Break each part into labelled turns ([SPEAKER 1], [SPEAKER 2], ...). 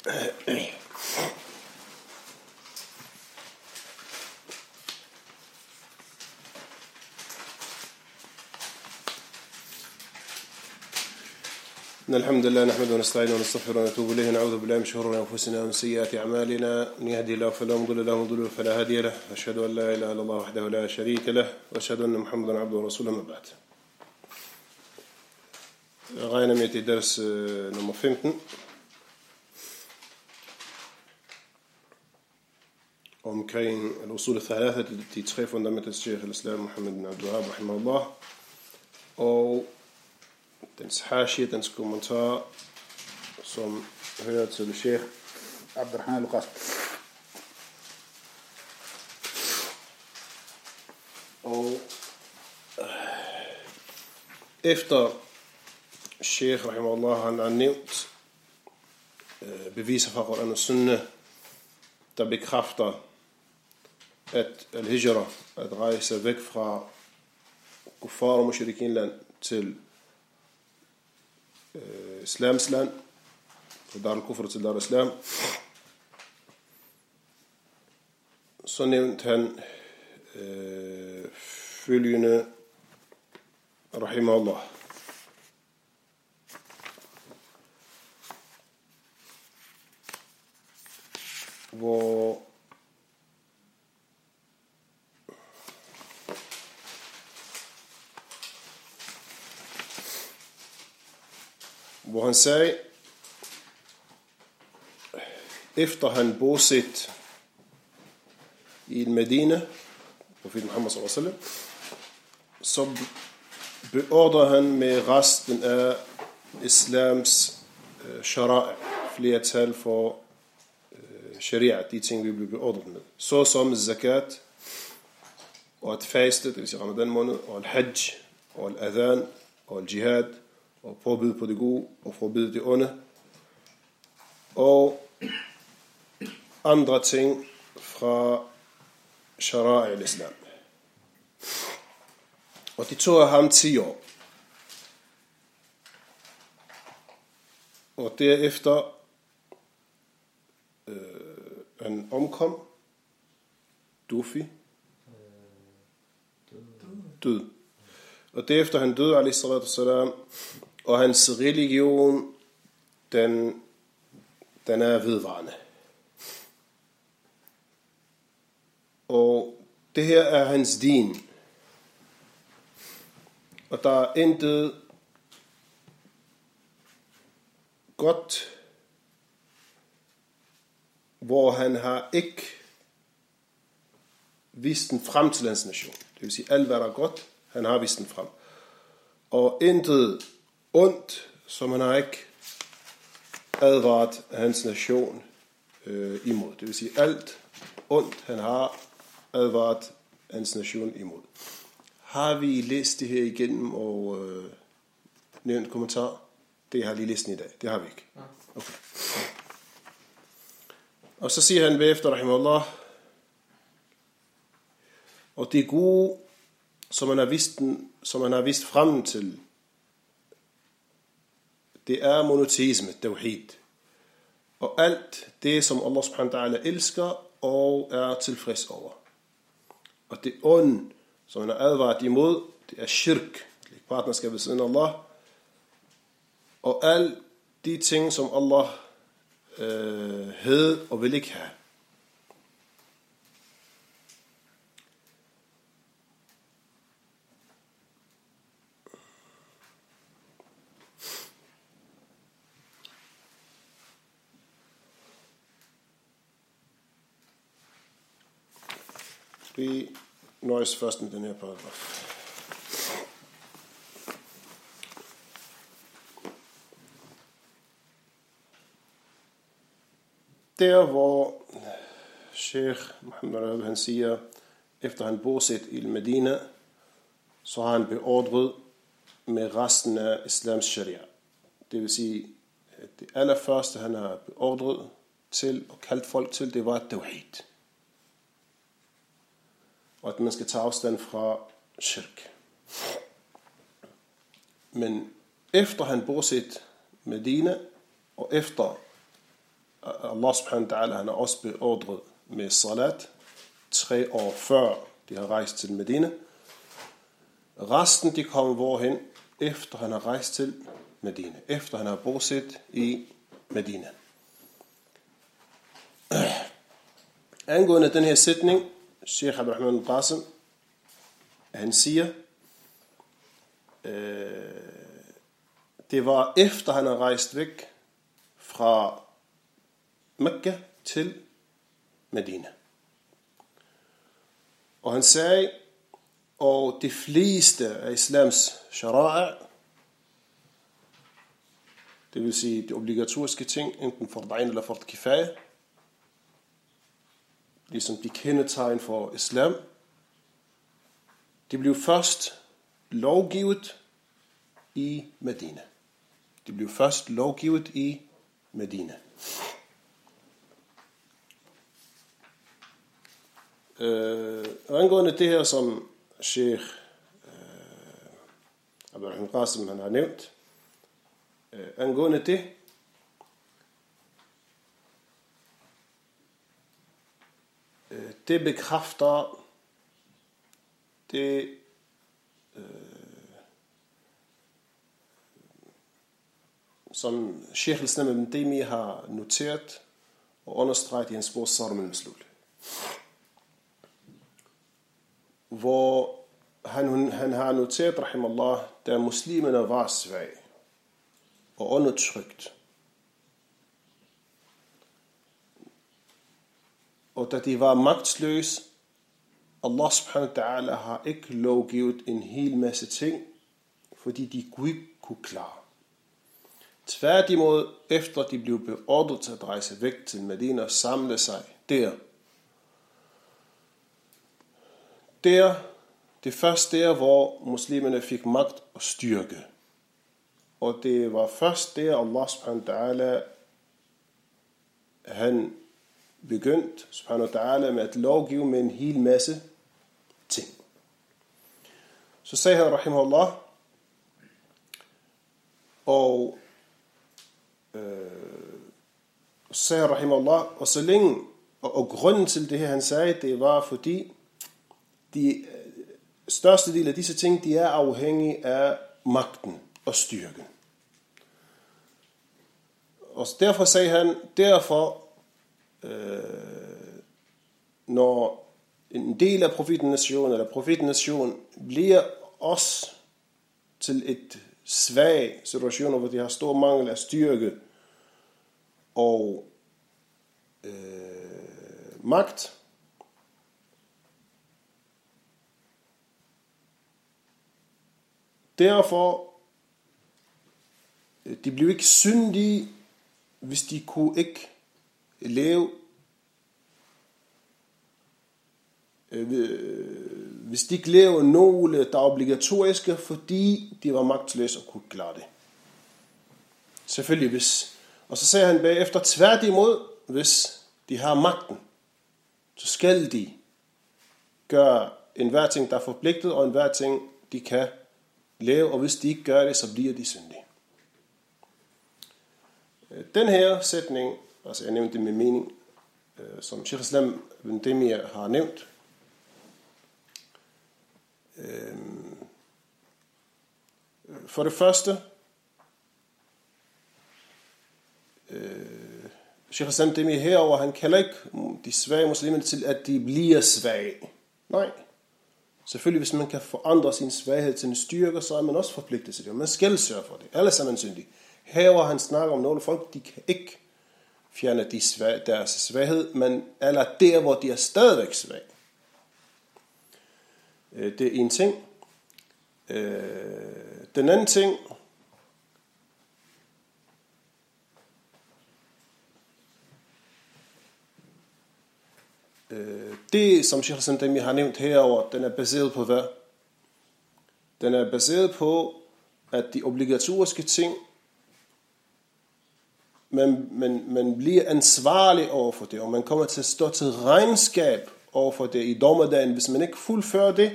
[SPEAKER 1] الحمد لله نحمده ونستعينه ونستغفره ونتوب إليه ونعوذ بالله من شرور أنفسنا ومن سيئات أعمالنا من يهدي الله فلا مضل له ومن يضلل فلا هادي له أشهد أن لا إله إلا الله وحده لا شريك له وأشهد أن محمدا عبده ورسوله ما بعد. غاينا med til ders nummer 15 omkring الأصول الثلاثة de tre fundamenter til Sheikh al-Islam Muhammad ibn Abdul Wahhab rahimahullah og dens hashia, dens kommentar som hører til Sheikh Abdurrahman al-Qasim. Og efter Sheikh rahimahullah han har nævnt beviser fra Quran og Sunnah, der bekræfter at al-hijra, at rejse væk fra kuffar og mushrikinland til islams land, fra dar al-kufr til dar al-islam, så nævnte han følgende rahimahullah: hvor han sagde, efter han boset i Medina, profeten Muhammad sallallahu alaihi wasallam, så beordrer han med resten af islams shara'i, flertal for sharia, de ting vi bliver beordret med, så som zakat, og at faste, det vil sige Ramadan måned, og al-hajj, og al-adhan, og al-jihad, og påbyde på det gode, og forbyde det onde, og andre ting fra shara'i al-islam. Og de tog ham 10 år. Og derefter han omkom, død. Og derefter han døde, alayhi salatu wassalam, og hans religion, den er vedvarende. Og det her er hans din. Og der er intet godt, hvor han har ikke vist den frem til hans nation. Det vil sige, alt hvad der er godt, han har vist den frem. Og intet ondt, som han har ikke advaret hans nation imod. Det vil sige, alt ondt, han har advaret hans nation imod. Har vi læst det her igennem og nævnt kommentar? Det har lige læst i dag. Det har vi ikke. Okay. Og så siger han bagefter, rahimahullah, og det gode, som han har vist frem til, det er monoteisme, tawhid. Og alt det, som Allah subhanahu wa ta'ala elsker og er tilfreds over. Og det onde, som han har advaret imod, det er shirk, partnerskab ved siden af Allah. Og alle de ting, som Allah havde og vil ikke have. Vi nøjes først med den her paragraf. Der hvor Sheikh Muhammad han siger, efter han boset i Medina, så har han beordret med resten af islams sharia. Det vil sige, at det allerførste han har beordret til og kaldt folk til, det var tawhid. Og at man skal tage afstand fra shirk. Men efter han boset Medina, og efter Allah subhanahu wa ta'ala, han har også beordret med salat 3 år før de har rejst til Medina. Resten de kommer hvorhen, efter han har rejst til Medina, efter han har bosat i Medina. Angående den her sætning, Sheikh Abdurrahman al-Qasim, han siger, det var efter han har rejst væk fra Mekka til Medina. Og han sagde, og de fleste af islams shara'a, det vil sige de obligatoriske ting, enten fardain eller fard kifaya, ligesom de kendetegn for islam, de blev først lovgivet i Medina. De blev først lovgivet i Medina. Angående det her, som Sheikh Abdurrahman Qasim han har nævnt, angående det bekræfter det som Sheikh al-Islam ibn Taymiyyah har noteret og understreget i hans bog Sarm al-Maslul, hvor han har noteret, rahimallah, da muslimerne var svage og undertrykt, og da de var magtsløse, Allah subhanahu wa ta'ala har ikke lovgivet en hel masse ting, fordi de ikke kunne klare. Tværtimod, efter de blev beordret til at rejse væk til Medina og samle sig der, det første der, hvor muslimerne fik magt og styrke. Og det var først der, Allah subhanahu wa ta'ala, han begyndte subhanahu wa ta'ala med at lovgive med en hel masse ting. Så sagde han, rahimahullah, og sagde rahimahullah, og så længe, og grunden til det her, han sagde, det var fordi, de største del af disse ting, de er afhængige af magten og styrken. Og derfor sagde han, når en del af profetnation eller profetnation bliver også til et svag situation, hvor de har stor mangel af styrke og magt, derfor de blev ikke syndige, hvis de kunne ikke leve, hvis de ikke levede nogle, der er obligatoriske, fordi de var magtløse og kunne klare det. Selvfølgelig hvis. Og så sagde han bagefter, tværtimod, hvis de har magten, så skal de gøre enhver ting, der er forpligtet, og enhver ting, de kan lave, og hvis de ikke gør det, så bliver de syndige. Den her sætning, altså jeg nævnte det med mening, som Sheikh al-Islam ibn Taymiyyah har nævnt, for det første, Sheikh al-Islam ibn Taymiyyah herover, han kalder ikke de svage muslimer til, at de bliver svage. Nej. Selvfølgelig, hvis man kan forandre sin svaghed til en styrke, så er man også forpligtet til det. Man skal sørge for det. Ellers er man syndig. Herover han snakker om nogle folk, de kan ikke fjerne deres svaghed, men eller der, hvor de er stadigvæk svage. Det er en ting. Den anden ting, det som Sheikh al-Islam Taymiyyah har nævnt herover, den er baseret på hvad? Den er baseret på, at de obligatoriske ting, man bliver ansvarlig over for det, og man kommer til at stå til regnskab over for det i dommedagen. Hvis man ikke fuldfører det,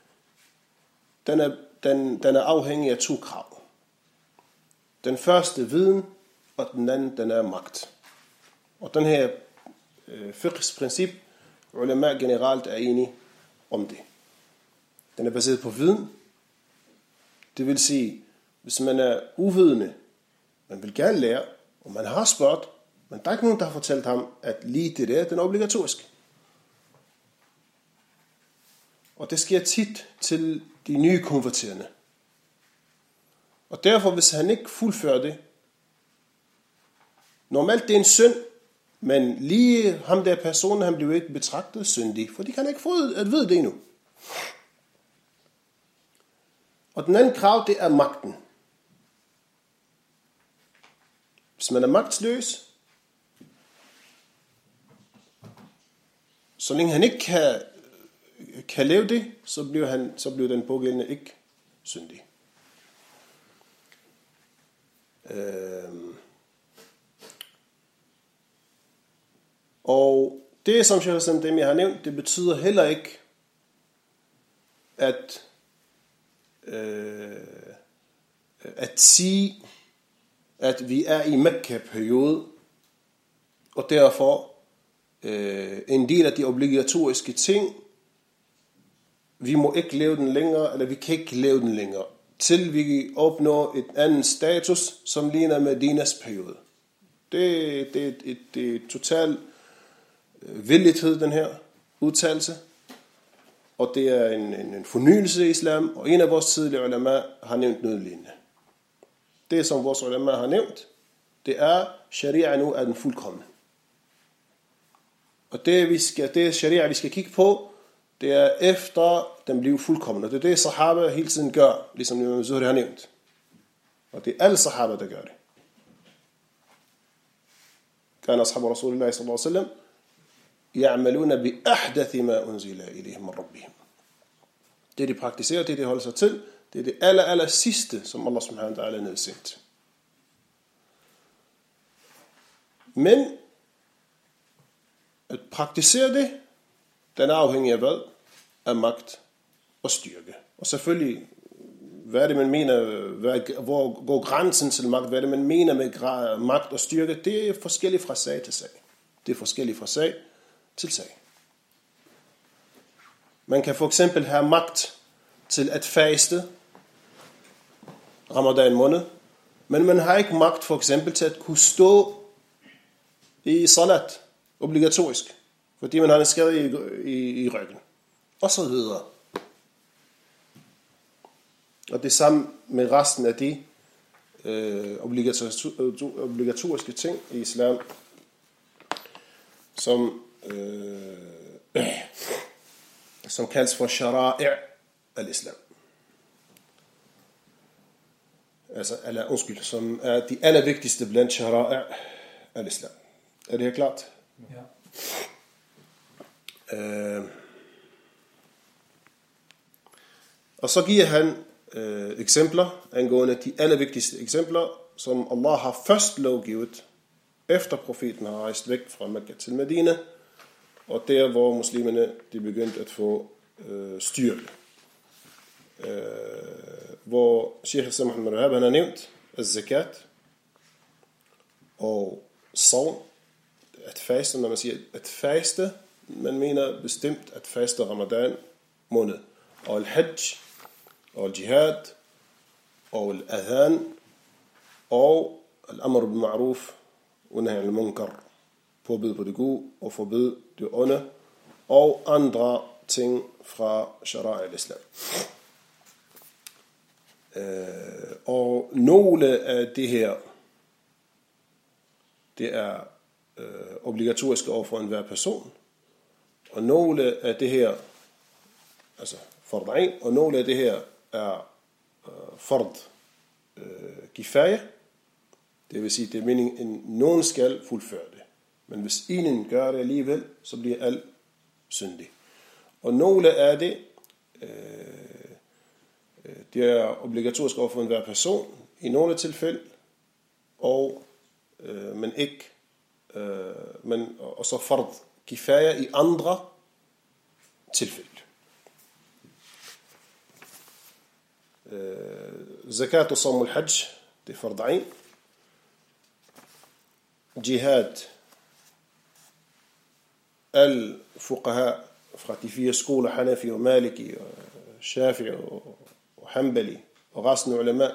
[SPEAKER 1] den er afhængig af 2 krav. Den første viden, og den anden, den er magt. Og den her fiqhs princip, ulama generelt er enige om det. Den er baseret på viden. Det vil sige, hvis man er uvidende, man vil gerne lære, og man har spurgt, men der er ikke nogen, der har fortalt ham, at lige det der, den er obligatorisk. Og det sker tit til de nye konverterende. Og derfor, hvis han ikke fuldfører det, normalt det er en synd, men lige ham der person, han bliver ikke betragtet syndig, for de kan ikke få at vide det endnu. Og den anden krav, det er magten. Hvis man er magtsløs, så længe han ikke kan lave det, så bliver den pågældende ikke syndig. Og det, som jeg har nævnt, det betyder heller ikke, at sige, at vi er i Mekka-periode, og derfor en del af de obligatoriske ting, vi må ikke lave den længere, eller vi kan ikke lave den længere, til vi opnår et andet status, som ligner Medinas periode. Det er total villighed, den her udtalelse, og det er en fornyelse i islam, og en af vores tidligere ulama har nævnt noget lignende. Det, som vores ulama har nævnt, det er, sharia nu er den fuldkomne. Og det sharia, vi skal kigge på, det er efter den bliver fuldkommen. Og det er det, sahaba hele tiden gør, ligesom Imam Zuhri har nævnt. Og det er alle sahaba, der gør det. كان أصحاب رسول الله صلى الله عليه وسلم يعملون بأحدث ما أنزل إليهم من ربهم. Det de praktiserer, det de holder sig til, det er det aller sidste, som Allah subhanahu wa ta'ala nedsendt. Men at praktisere det, den er afhængig af hvad? Af magt og styrke. Og selvfølgelig, hvad er det, man mener, hvor går grænsen til magt? Hvad er det, man mener med magt og styrke? Det er forskelligt fra sag til sag. Det er forskelligt fra sag til sag. Man kan for eksempel have magt til at faste Ramadan måned, men man har ikke magt for eksempel til at kunne stå i salat obligatorisk, fordi man har en skade i ryggen, og så videre. Og det samme med resten af de obligatoriske ting i islam, som kaldes for shara'i' al-islam. Altså, som er de allervigtigste blandt shara'i' al-islam. Er det her klart?
[SPEAKER 2] Ja.
[SPEAKER 1] Og så giver han eksempler angående de allervigtigste eksempler, som Allah har først lovgivet, efter profeten har rejst væk fra Mekka til Medina, og der hvor muslimerne de begyndte at få styrke. Hvor Sheikh Hassan Muhammad Wahab han har nævnt zakat og sawm, at faste, når man siger at faste, man mener bestemt at faste Ramadan måned, og al-hajj og al-jihad og al-adhan og al-amr bil ma'ruf og nahy anil munkar, påbud på det gode og forbud det onde, og andre ting fra shara'i al-islam. Og nogle af det her, det er obligatoriske over for enhver person, og nogle af det her, altså fard'ain, og nogle af det her er fard kifaya, det vil sige, det er meningen, at nogen skal fuldføre det. Men hvis ingen gør det alligevel, så bliver alt syndig. Og nogle af det, det er obligatorisk over for enhver person i nogle tilfælde, og men ikke, og så fard kifaya i andre tilfælde. Zakat og sawm al-hajj, det er fard'ain. Jihad, alle fuqaha fra de 4 skoler, Hanafi og Maliki og Shafi'i og Hanbali og resten af ulama,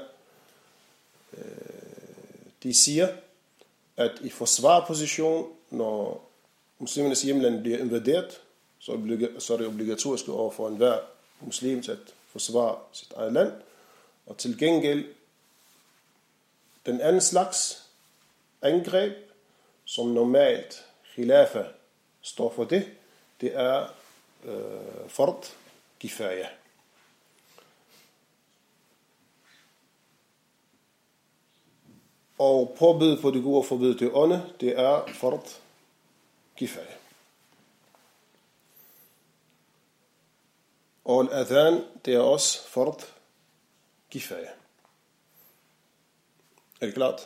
[SPEAKER 1] de siger, at i forsvarposition, når muslimernes hjemland bliver invaderet, så er det obligatorisk over for enhver muslim at forsvare sit eget land. Og til gengæld, den anden slags angreb, som normalt khilafa står for det er fard kifaya. Og påbud på det gode og forbud det onde, det er fard kifaya. Og al-adhan, det er også fard kifaya. Er det klart?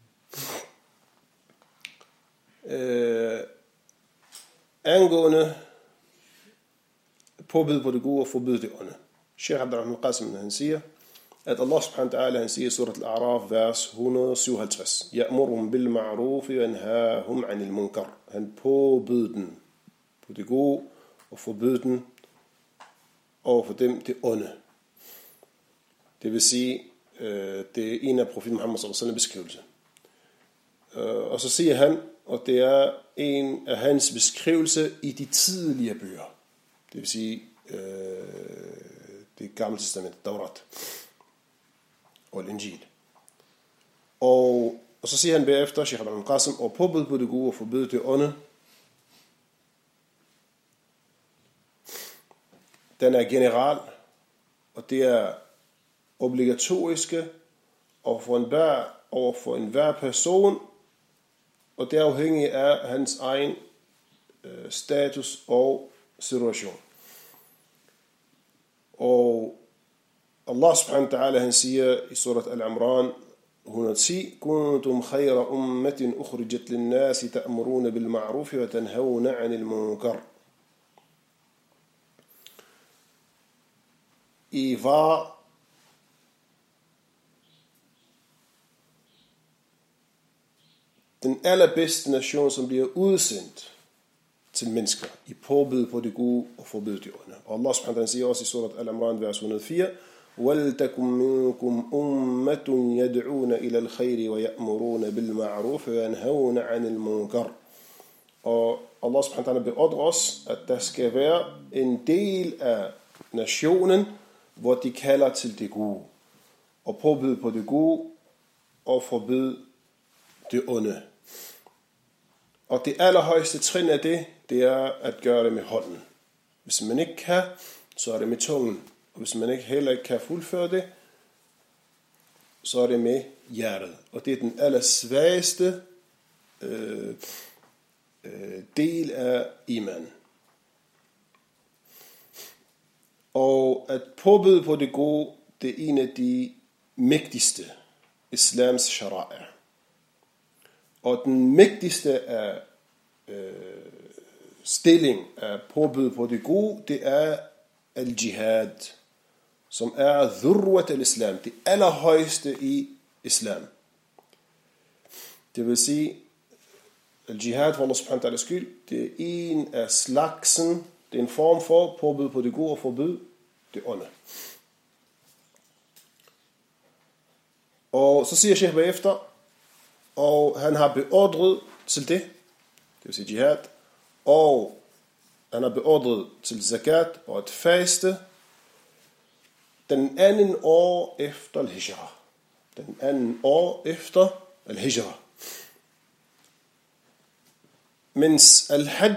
[SPEAKER 1] Angående påbud på det gode og forbud det onde. Sheikh Abdurrahman Qasim, han siger, at Allah subhanahu wa ta'ala, han siger i surat al-A'raf, vers 157, Ya'murum bil ma'ruf wa yanhahum 'anil munkar. Han påbød den på det gode og forbød den over for dem det onde. Det vil sige, det er en af profeten Muhammad sallallahu alaihi wasallam beskrivelse. Og så siger han, og det er en af hans beskrivelse i de tidligere bøger. Det vil sige, det gamle testament, Taurat og Injil. Og så siger han bagefter, Sheikh Abdurrahman Qasim, og påbud på det gode og forbud det onde, den er general, og det er obligatoriske over for enhver person, og det er afhængigt af hans egen status og situation. Og Allah subhanahu wa ta'ala, han siger i surat Al-Imran 110, Kuntum khayra ummatin ukhrijat lin-nasi ta'muruna bil ma'ruf wa tanhauna 'anil munkar. I var den allerbedste nation, som bliver udsendt til mennesker i påbud på det gode og forbud det onde. Og Allah subhanahu wa ta'ala siger også i surat Al-Imran vers 104, وَلْتَكُمْ مِنْكُمْ أُمَّةٌ يَدْعُونَ إِلَى الْخَيْرِ وَيَأْمُرُونَ بِالْمَعْرُوفِ وَيَنْهَوْنَ عَنِ الْمُنْكَرِ. Og Allah subhanahu wa ta'ala beordrer os, at der skal være en del af nationen, hvor de kalder til det gode, og påbud på det gode, og forbud det onde. Og det allerhøjeste trin af det er at gøre det med hånden. Hvis man ikke kan, så er det med tungen. Og hvis man heller ikke kan fuldføre det, så er det med hjertet. Og det er den allersvageste del af iman. Og at påbyde på det gode, det er en af de mægtigste islams shara'a. Og den mægtigste af stilling af påbud på det gode, det er al-jihad, som er dhurwat al-islam, det allerhøjeste i islam. Det vil sige, al-jihad for Allah subhanahu wa ta'ala skyld, det er en af slagsen, det er en form for påbud på det gode og forbud det onde. Og så siger Sheikh bagefter, og han har beordret til det vil sige jihad, og han har beordret til zakat og at faste den anden år efter al-hijra. Den anden år efter al-hijra. Mens al-hajj,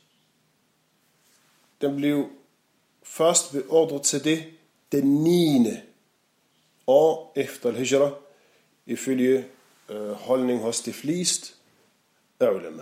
[SPEAKER 1] den blev først beordret til det den 9. år efter al-hijra, ifølge holdning hos de fleste af ulama.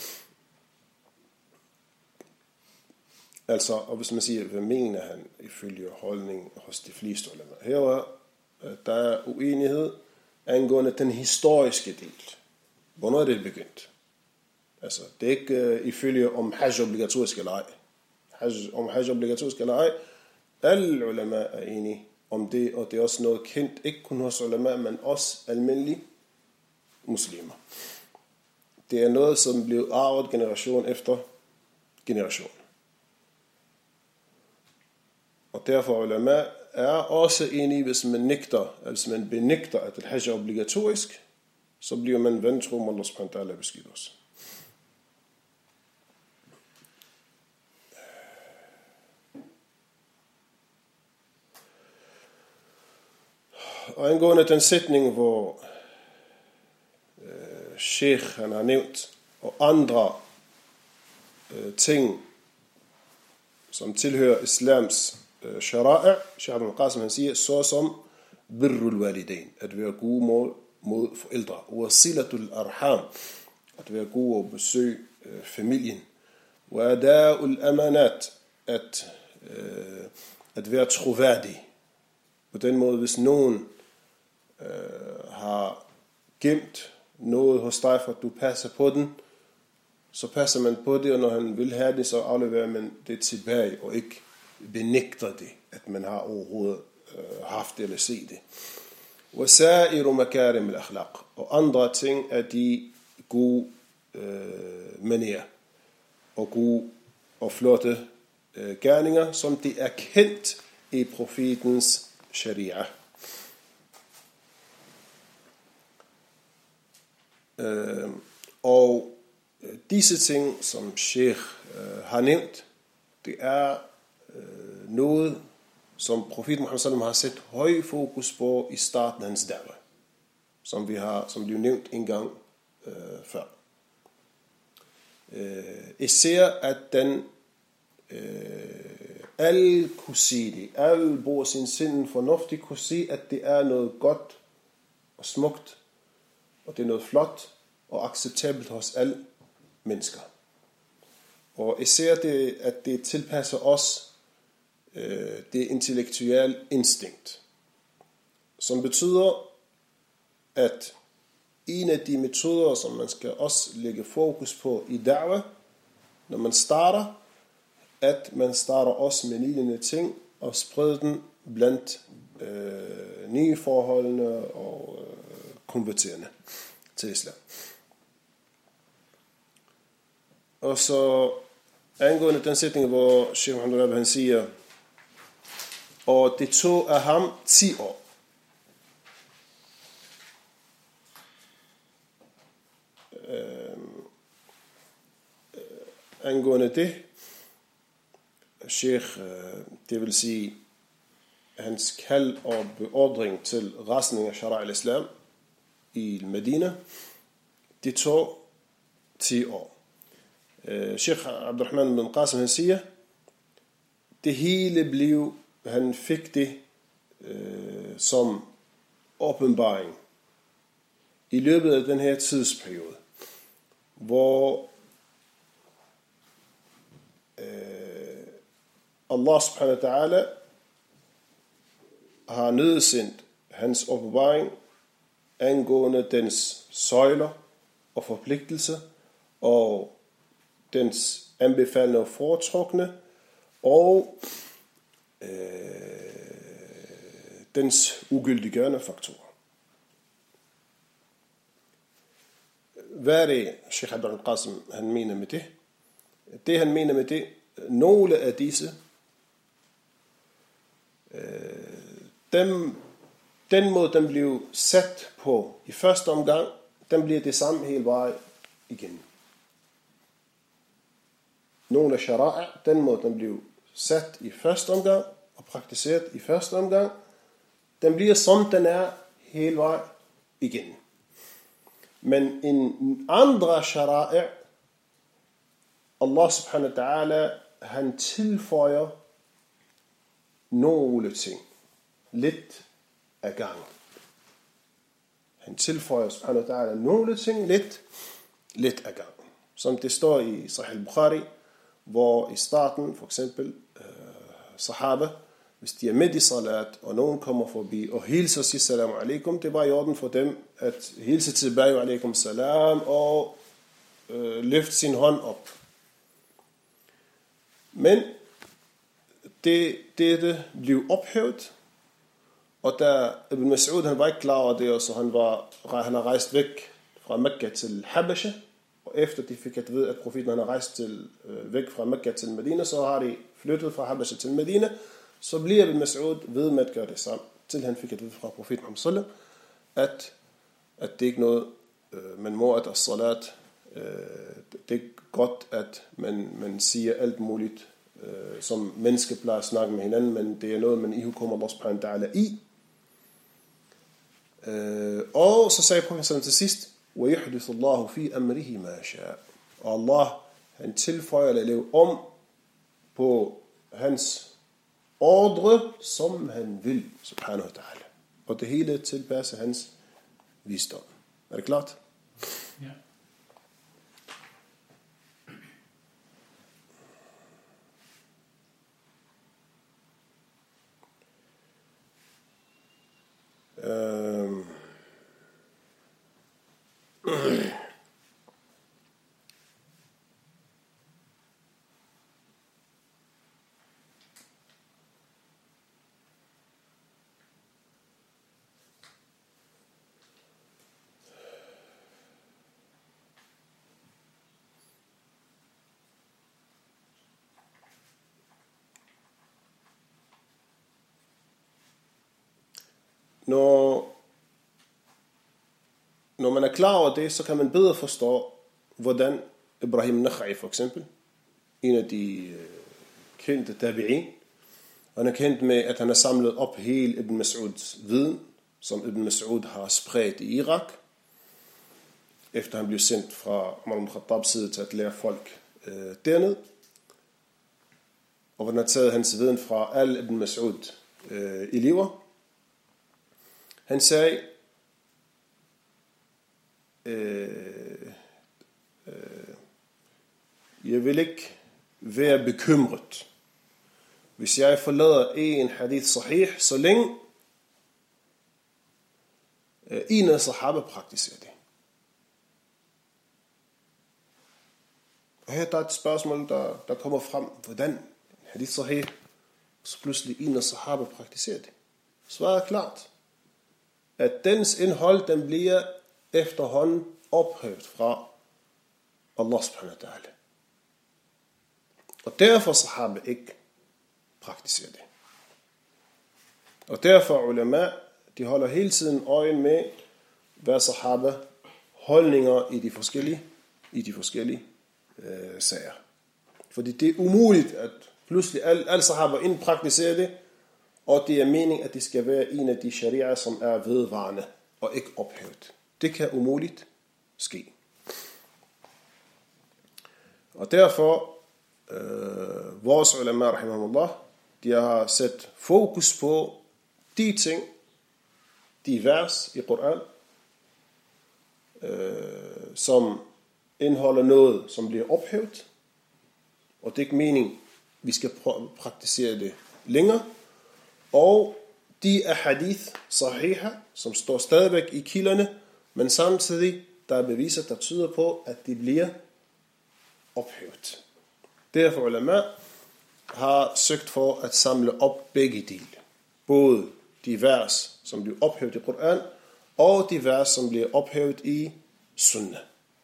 [SPEAKER 1] Altså, og hvis man siger, hvad mener han ifølge holdning hos de fleste ulama? Her der er uenighed angående den historiske del. Hvornår er det begyndt? Altså, det er ikke ifølge om hajj obligatorisk eller ej. Om hajj obligatorisk eller ej. Alle ulama er enige om det, og det er også noget kendt, ikke kun hos ulama, men også almindelige muslimer. Det er noget, som blev arvet generation efter generation. Og derfor ulama er også enige, hvis man benægter, at al-hajj er obligatorisk, så bliver man vantro, om Allah subhanahu wa ta'ala beskytter os. Og angående den sætning, hvor Sheikh han har nævnt, og andre ting, som tilhører islams shara'a, Sheikh Abdul Qasim han siger, såsom birrul walidain, at være gode mod forældre, wasilatul arham, at være gode og besøge familien, wa ada'ul amanat, at være troværdig. På den måde, hvis nogen har gemt noget hos dig, for at du passer på den, så passer man på det, og når han vil have det, så afleverer man det tilbage, og ikke benægter det, at man har overhovedet haft det eller set det. Wasairu makarim al-akhlaq, og andre ting er de gode manerer, og gode og flotte gerninger, som det er kendt i profetens sharia. Og disse ting, som Sheikh har nævnt, det er noget, som profeten Muhammad sallam har sat høj fokus på i starten af hans da'wah, som blev nævnt en gang før. Især at den alle kunne sige det, alle bruger sin sind fornuftigt kunne sige, at det er noget godt og smukt, og det er noget flot og acceptabelt hos alle mennesker. Og især det, at det tilpasser os det intellektuelle instinkt, som betyder, at en af de metoder, som man skal også lægge fokus på i da'wah, når man starter, at man starter også med lignende ting og spreder den blandt nye forholdene og konverterende til islam. Og så angående den sætning, hvor Sheikh Muhammad Rabi han siger, og det tog af ham 10 år. Angående det, Sheikh, det vil sige hans kald og beordring til resten af Shara al-Islam i Medina, det tog 10 år. Sheikh Abdurrahman bin Qasim han siger, det hele han fik det som åbenbaring i løbet af den her tidsperiode, hvor Allah subhanahu wa ta'ala har nødsendt hans åbenbaring angående dens søjler og forpligtelser og dens anbefalende og foretrukne og dens ugyldiggørende faktorer. Hvad er det, Sheikh Abdul Qasim han mener med det? Det han mener med det, nogle af disse, den måde den blev sat på i første omgang, den bliver det samme hele vejen igen. Nogle af shara'a, den måde den blev sat i første omgang og praktiseret i første omgang, den bliver som den er hele vejen igen. Men en andre shara'a, Allah subhanahu wa ta'ala, han tilføjer nogle ting lidt af gangen. Han tilføjer subhanahu wa ta'ala nogle ting lidt af gangen. Som det står i Sahih al-Bukhari, hvor i starten, for eksempel, sahaba, hvis de er midt i salat, og nogen kommer forbi og hilser og siger salam alaikum, det var i orden for dem at hilse tilbage alaikum salam og løfte sin hånd op. Men det blev ophævet, og da Ibn Mas'ud han var ikke klar over det, og så han har rejst væk fra Mekka til Habasha, og efter de fik at vide, at profeten han har rejst til, væk fra Mekka til Medina, så har de flyttet fra Habasha til Medina, så bliver Ibn Mas'ud ved med at gøre det samme, til han fik at vide fra profeten Muhammad sallam, at det ikke noget, man må at as-salat, det er godt, at man siger alt muligt, som mennesker plejer at snakke med hinanden, men det er noget, man ihukommer Allah subhanahu wa ta'ala i. Og så sagde profeten til sidst, وَيُحْدِثُ اللَّهُ فِي أَمْرِهِ مَا شَاءَ. Og Allah, han tilføjer eller laver om på hans ordre, som han vil, subhanahu wa ta'ala. Og det hele tilpasser hans visdom. Er det klart?
[SPEAKER 2] Ja.
[SPEAKER 1] Når man er klar over det, så kan man bedre forstå, hvordan Ibrahim Nakhai for eksempel, en af de kendte tabi'in, han er kendt med, at han har samlet op hele Ibn Mas'uds viden, som Ibn Mas'ud har spredt i Irak, efter han blev sendt fra Umar ibn Khattabs side til at lære folk dernede. Og hvordan har taget hans viden fra alle Ibn Mas'ud elever. Han sagde, jeg vil ikke være bekymret, hvis jeg forlader en hadith sahih, så længe en af sahaba praktiserer det. Og her der er et spørgsmål, der kommer frem, hvordan hadith sahih, så pludselig en af sahaba praktiserer det. Svaret er klart, at dens indhold, den bliver efterhånden ophøjet fra Allah subhanahu wa ta'ala. Og derfor sahaba ikke praktiserer det. Og derfor ulama, de holder hele tiden øje med, hvad sahaba holdninger i de forskellige sager. Fordi det er umuligt, at pludselig alle sahaba indpraktiserer det, og det er meningen, at det skal være en af de sharia, som er vedvarende og ikke ophævet. Det kan umuligt ske. Og derfor, vores ulama, rahimahumullah, de har sat fokus på de ting, de vers i Koran, som indeholder noget, som bliver ophævet. Og det er ikke meningen, vi skal praktisere det længere. Og de er hadith sahiha, som står stadigvæk i kilderne, men samtidig der er beviser, der tyder på, at de bliver ophævet. Derfor ulama har søgt for at samle op begge dele. Både de vers, som bliver ophævet i Koran, og de vers, som bliver ophævet i Sunnah.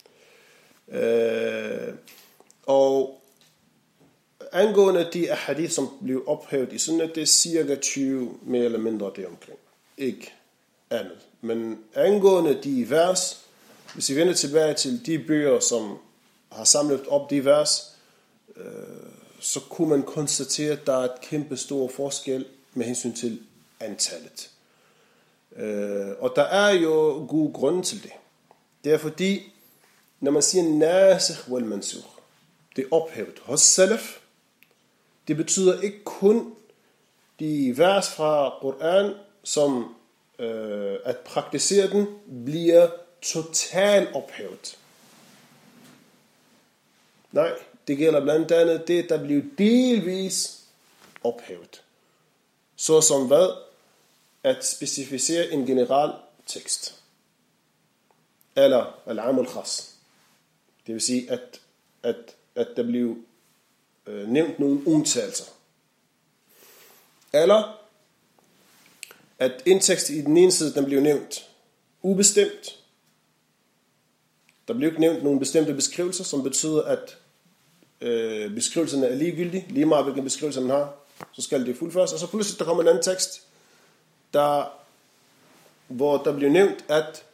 [SPEAKER 1] Og angående de hadith, som blev ophævet i Sunnah, det er cirka 20 mere eller mindre det omkring. Ikke andet. Men angående de vers, hvis vi vender tilbage til de bøger, som har samlet op de vers, så kunne man konstatere, at der er et kæmpe stor forskel med hensyn til antallet. Og der er jo gode grunde til det. Det er fordi, når man siger nasikh wal mansukh, det er ophævet hos salaf, det betyder ikke kun de vers fra Koran, som at praktisere den, bliver totalt ophævet. Nej, det gælder blandt andet det, der bliver delvis ophævet. Så som hvad? At specificere en general tekst. Eller al-amul khas. Det vil sige, at der bliver nævnt nogle undtagelser. Eller at en tekst i den ene side, den bliver nævnt ubestemt. Der bliver ikke nævnt nogle bestemte beskrivelser, som betyder, at beskrivelserne er ligegyldige. Lige meget hvilken beskrivelse man har, så skal det fuldføres. Og så pludselig der kommer en anden tekst, hvor der bliver nævnt, at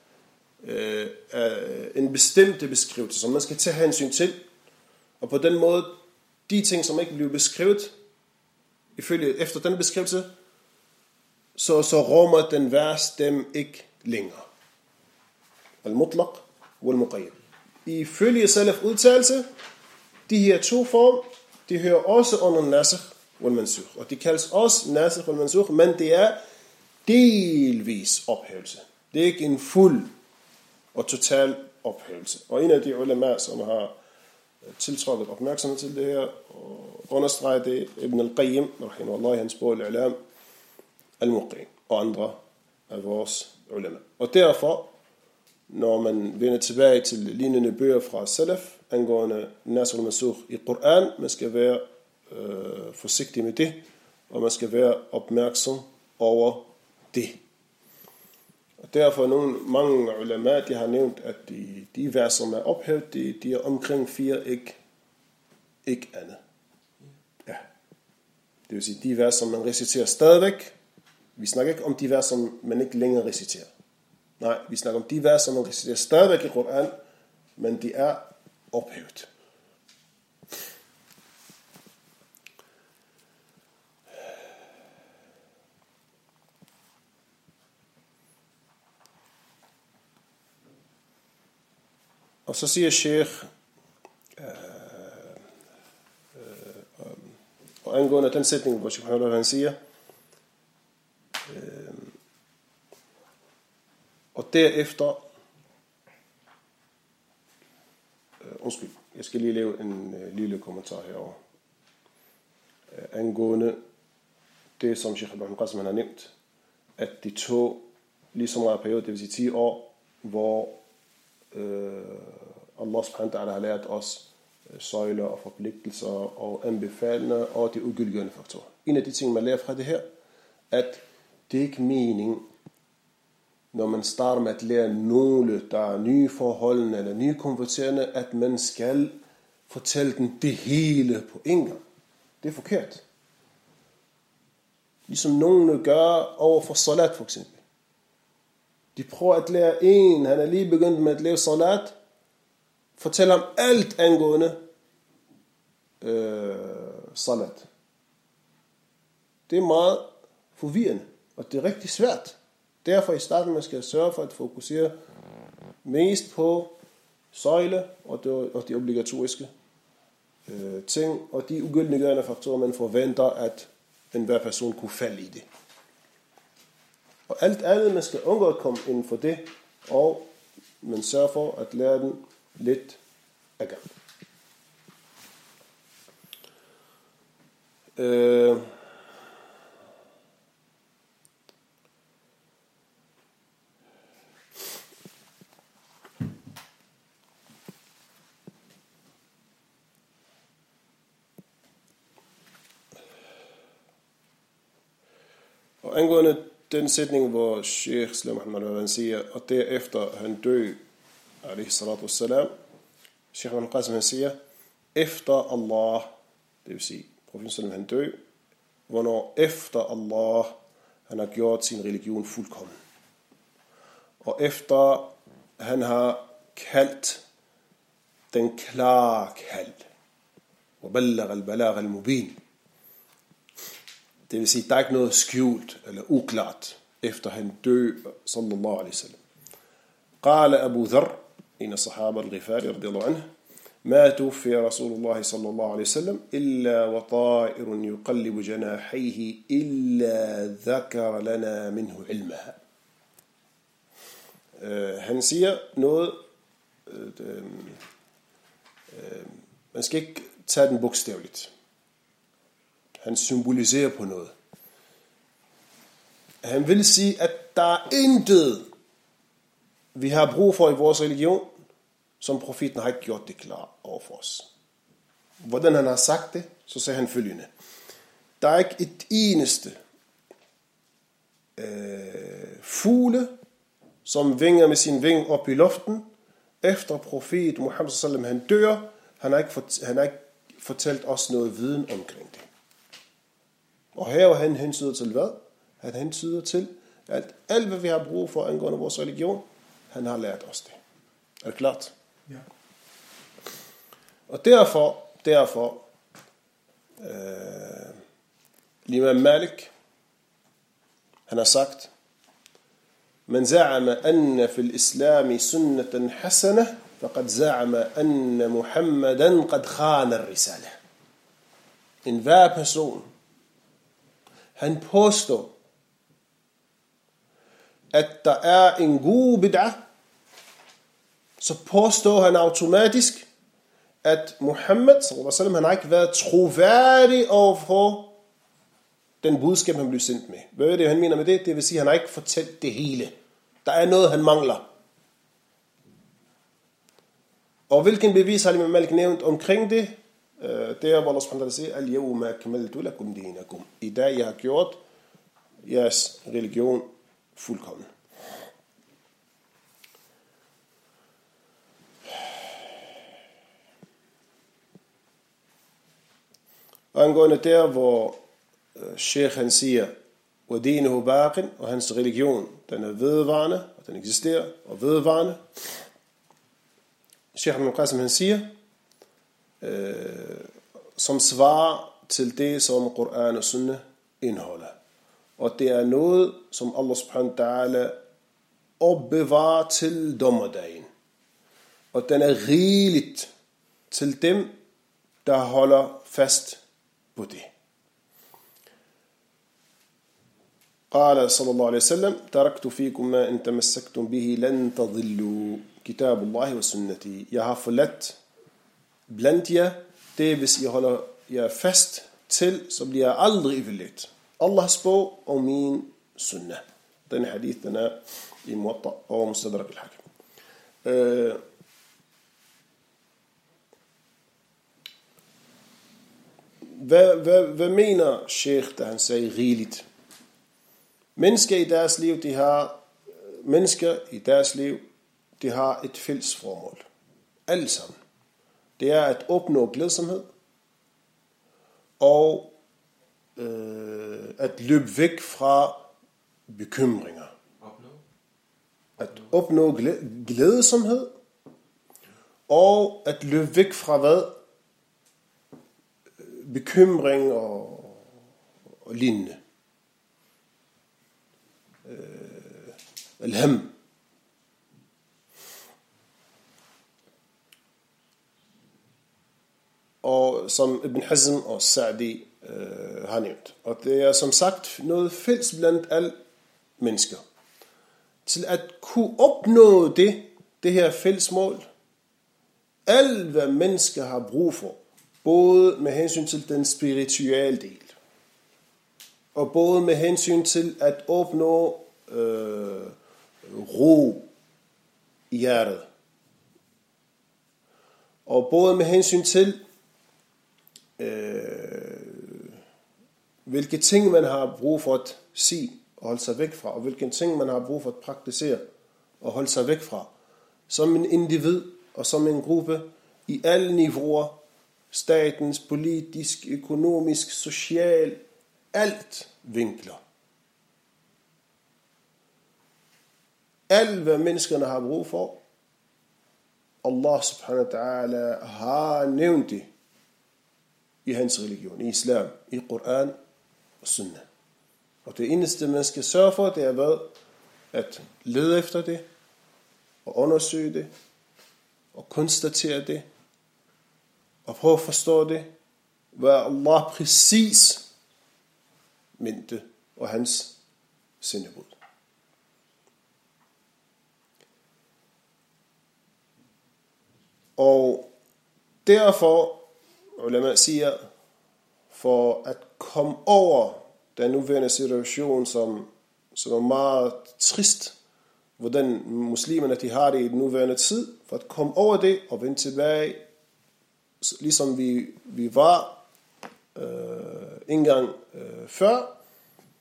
[SPEAKER 1] en bestemte beskrivelse, som man skal tage hensyn til. Og på den måde, de ting, som ikke bliver beskrevet, efter den beskrivelse, så rummer den vers dem ikke længere. Al-mutlaq wal-muqayyad. Ifølge salaf udtalelse, de her to form, de hører også under nasikh wal-mansukh. Og de kaldes også nasikh wal-mansukh, men det er delvis ophævelse. Det er ikke en fuld og total ophævelse. Og en af de ulema, som har tiltrukket opmærksomhed til det her, og understreger det, Ibn al-Qayyim, rahimahullah, hans bog al-I'lam al-Muqim, og andre af vores ulema. Og derfor, når man vender tilbage til lignende bøger fra salaf, angående nasikh og mansukh i Koran, man skal være forsigtig med det, og man skal være opmærksom over det. Og derfor mange ulema, de har nævnt, at de vers, som er ophævet, de er omkring 4, ikke andet. Ja. Det vil sige, de vers, som man reciterer stadigvæk, vi snakker ikke om de vers, som man ikke længere reciterer. Nej, vi snakker om de vers, som man reciterer stadigvæk i Koran, men de er ophævet. Og så siger Sheikh, og angående den sætning, hvor Sheikh han siger, og derefter, undskyld, jeg skal lige lave en lille kommentar herover angående det, som Sheikh Ibrahim Qasim har nævnt, at de tog lige så meget periode, det vil sige 10 år, hvor Allah subhanahu wa ta'ala har lært os søjler og forpligtelser og anbefalinger og de ugyldiggjørende faktorer. En af de ting, man lærer fra det her, at det er ikke mening, når man starter med at lære nogle, der er nye forholdene eller nye konverterende, at man skal fortælle dem det hele på en gang. Det er forkert. Ligesom nogle gør over for salat for eksempel. De prøver at lære en, han er lige begyndt med at lave salat, fortæller ham alt angående salat. Det er meget forvirrende, og det er rigtig svært. Derfor i starten man skal sørge for at fokusere mest på søjle og de obligatoriske ting, og de ugyldiggørende faktorer, man forventer, at enhver person kunne falde i det. Og alt andet, man skal undgå at komme inden for det, og man sørger for at lære den lidt af gang. Og angående den sætning, hvor Sheikh Islam Muhammad siger, og derefter han dø, alaihi salatu wassalam, Sheikh Muhammad Qasim han siger, efter Allah, det vil sige, profeten sallam han dø, hvornår efter Allah, han har gjort sin religion fuldkommen. Og efter han har kaldt den klare kald, og ballagha al-balagha al-mubin. Det vil sige, der er ikke noget skjult eller uklart, efter han dø, sallallahu alaihi wasallam. قال أبو ذر إن الصحابة الغفاري رضي الله عنه ما توفي رسول الله صلى الله عليه وسلم إلا وطائر يقلب جناحيه إلا ذكر لنا منه علمها. Han siger noget, man skal ikke tage den bogstaveligt. Han symboliserer på noget. Han vil sige, at der er intet, vi har brug for i vores religion, som profeten har ikke gjort det klar over for os. Hvordan han har sagt det, så sagde han følgende. Der er ikke et eneste fugle, som vinger med sin ving op i luften, efter profet Muhammed sallam han dør, han har ikke fortalt os noget viden omkring det. Og her han hensyder til hvad? Han hensyder til alt hvad vi har brug for angående vores religion, han har lært os det. Er det klart?
[SPEAKER 2] Ja.
[SPEAKER 1] Og derfor Imam Malik, han har sagt, من زعم أن في الإسلام سنة حسنة فقد زعم أن محمدا قد خان الرسالة. En hver person, han påstår, at der er en god bid'ah, så påstår han automatisk, at Muhammed sallallahu alaihi wasallam, han har ikke været troværdig overfor den budskab, han blev sendt med. Hvad er det, han mener med det? Det vil sige, at han har ikke fortalt det hele. Der er noget, han mangler. Og hvilken bevis har Imam Malik nævnt omkring det? Det er, hvor Allah subhanahu wa ta'ala siger, Al-yawma akmaltu lakum dinakum. I dag, jeg har gjort jeres religion fuldkommen. Og angående der, hvor Sheikh han siger, وَدِينُهُ بَاقٍ, og hans religion, den er vedvarende, og den eksisterer, og vedvarende. Sheikh Ibn Qasim han siger, som svar til det, som Koran og Sunnah indeholder. Og det er noget, som Allah subhanahu wa ta'ala opbevarer til dommerdagen. Og den er rigeligt til dem, der holder fast på det. قال صلى الله عليه وسلم تركت فيكم ما إن تمسكتم به لن تضلوا كتاب الله وسنتي. Jeg har forladt blandt jer det, hvis I holder jer fast til, så bliver jeg aldrig forladt. Allahs bog og min sunnah. Den hadith, den er i Muwatta og Mustadrak al-Hakim. Hvad mener Sheikh, da han sagde rigeligt? Mennesker i deres liv, de har et fælles formål. Alle sammen. Det er at opnå glædsomhed og at løbe væk fra bekymringer. At opnå glædsomhed og at løbe væk fra hvad? Bekymring og lignende. Al-ham. Og som Ibn Hazm og Sa'di har nævnt. Og det er som sagt noget fælles blandt alle mennesker. Til at kunne opnå det her fælles mål, alt hvad mennesker har brug for, både med hensyn til den spirituelle del, og både med hensyn til at opnå ro i hjertet, og både med hensyn til hvilke ting man har brug for at sige og holde sig væk fra, og hvilke ting man har brug for at praktisere og holde sig væk fra, som en individ og som en gruppe i alle niveauer, statens, politisk, økonomisk, social, alt vinkler. Alt hvad menneskerne har brug for, Allah subhanahu wa ta'ala har nævnt det i hans religion, i islam, i Koran og Sunnah. Og det eneste man skal sørge for, det er hvad? At lede efter det, og undersøge det, og konstatere det, og prøve at forstå det, hvad Allah præcis mente, og hans sendebud. Og derfor, ulama siger, for at komme over den nuværende situation, som er meget trist, hvordan muslimerne de har det i den nuværende tid, for at komme over det og vende tilbage, ligesom vi var en gang før.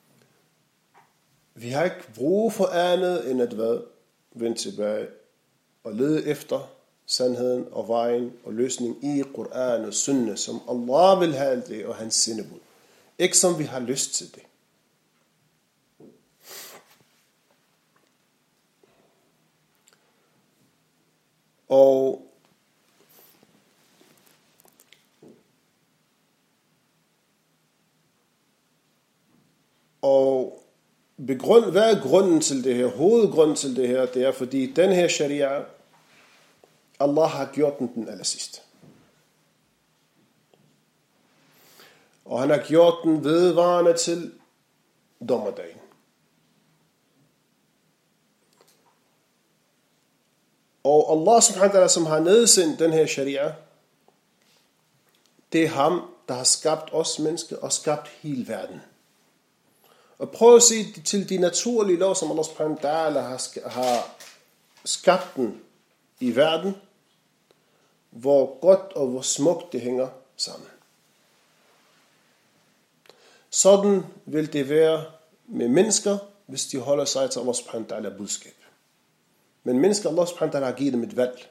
[SPEAKER 1] Vi har ikke brug for andet end at vende tilbage og lede efter sandheden og vejen og løsning i Koran og Sunna, som Allah vil have det og hans sendebud. Ikke som vi har lyst til det. Og hvad er grunden til det her? Hovedgrunden til det her, det er fordi den her sharia, Allah har gjort den allersidst. Og han har gjort den vedvarende til dommerdagen. Og Allah subhanahu wa ta'ala, som har nedsendt den her sharia, det er ham, der har skabt os mennesker og skabt hele verden. Og prøv at se til de naturlige lov, som Allah subhanahu wa ta'ala har skabt den i verden, hvor godt og hvor smukt det hænger sammen. Sådan vil det være med mennesker, hvis de holder sig til Allah subhanahu wa ta'ala budskab. Men mennesker, Allah subhanahu wa ta'ala har givet dem et valg.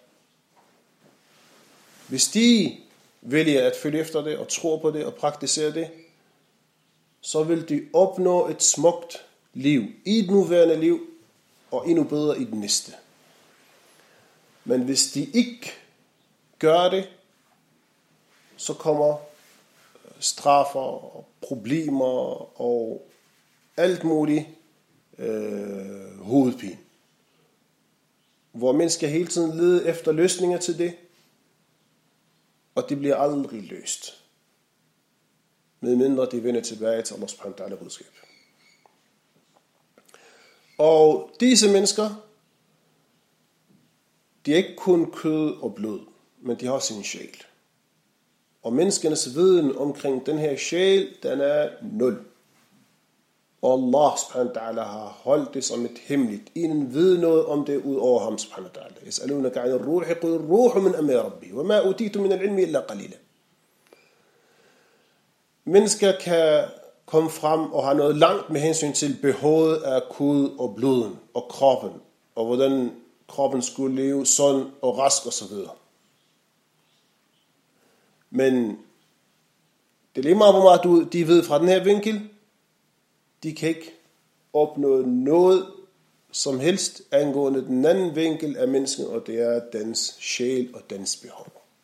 [SPEAKER 1] Hvis de vælger at følge efter det, og tror på det, og praktisere det, så vil de opnå et smukt liv i det nuværende liv, og endnu bedre i det næste. Men hvis de ikke gør det, så kommer straffer og problemer og alt muligt hovedpine. Hvor mennesker hele tiden leder efter løsninger til det, og det bliver aldrig løst. Medmindre de vender tilbage til Allah subhanahu wa ta'ala budskab. Og disse mennesker, de er ikke kun kød og blod, men de har også en sjæl. Og menneskernes viden omkring den her sjæl, den er 0. Og Allah subhanahu wa ta'ala har holdt det som et hemmeligt. Ingen ved noget om det ud over ham subhanahu wa ta'ala. Yas'alunaka 'anil ruhi qul ar-ruhu min amri rabbi wa ma utitu min al-'ilmi illa qalila. Mennesker kan komme frem og have noget langt med hensyn til behovet af kød og bloden og kroppen, og hvordan kroppen skulle leve sund og rask og så videre. Men det er lige meget, hvor meget de ved fra den her vinkel. De kan ikke opnå noget som helst angående den anden vinkel af mennesken, og det er dens sjæl og dens behov.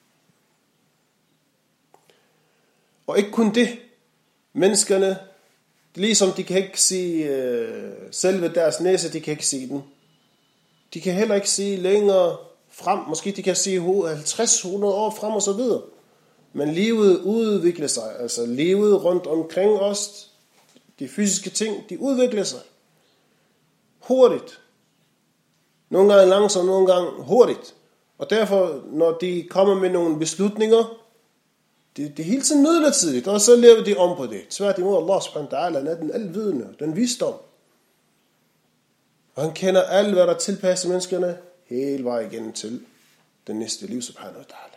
[SPEAKER 1] Og ikke kun det. Menneskerne, ligesom de kan ikke se selve deres næse, de kan ikke se den. De kan heller ikke se længere frem. Måske de kan se 50-100 år frem og så videre. Men livet udvikler sig. Altså livet rundt omkring os, de fysiske ting, de udvikler sig. Hurtigt. Nogle gange langsomt, nogle gange hurtigt. Og derfor, når de kommer med nogle beslutninger, det er hele tiden midlertidigt, og så lever de om på det. Tværtimod, Allah subhanahu wa ta'ala, han er den alvidende, den visdom. Og han kender alt, hvad der tilpasser menneskerne, hele vejen igennem til den næste liv, subhanahu wa ta'ala.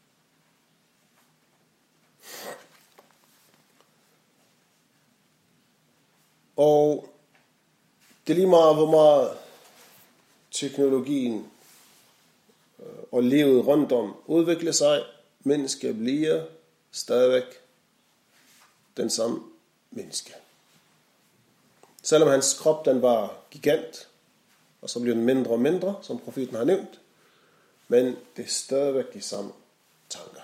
[SPEAKER 1] Og det er lige meget, hvor meget teknologien og livet rundt om udvikler sig, mennesker bliver stadigvæk den samme menneske. Selvom hans krop, den var gigant, og så bliver den mindre og mindre, som profeten har nævnt, men det er stadigvæk de samme tanker.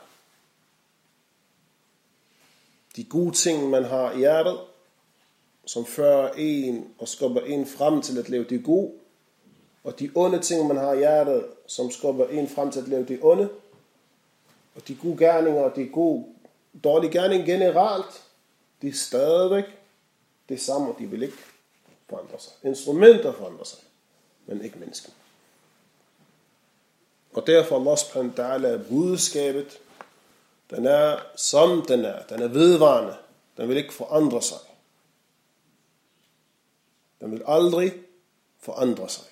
[SPEAKER 1] De gode ting, man har i hjertet, som fører en og skubber en frem til at leve det gode, og de onde ting, man har i hjertet, som skubber en frem til at leve det onde, og de gode gerninger og de gode dårlige gerninger generelt, de er stadigvæk det samme, og de vil ikke forandre sig. Instrumenter forandrer sig, men ikke mennesker. Og derfor Allah subhanahu wa ta'ala budskabet, den er som den er. Den er vedvarende. Den vil ikke forandre sig. Den vil aldrig forandre sig.